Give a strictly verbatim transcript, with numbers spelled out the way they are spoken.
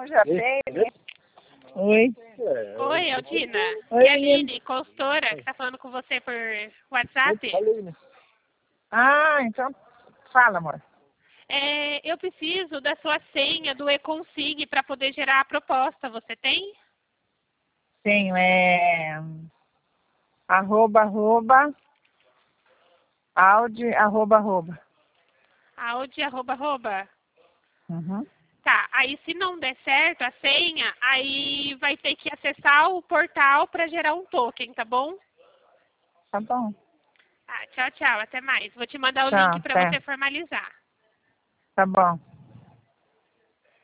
não já tem, né? Oi. Oi, Aldina. Oi, É a Aline, consultora, que tá falando com você por WhatsApp. Ah, então fala, amor. É, eu preciso da sua senha do eConsig para poder gerar a proposta. Você tem? Tenho, é... Arroba, arroba... Audi, arroba, arroba. Audi, arroba, arroba. Uhum. Tá, aí se não der certo a senha, aí vai ter que acessar o portal para gerar um token, tá bom? Tá bom. Ah, tchau, tchau, até mais. Vou te mandar o Tchau, link para até. você formalizar. Tá bom.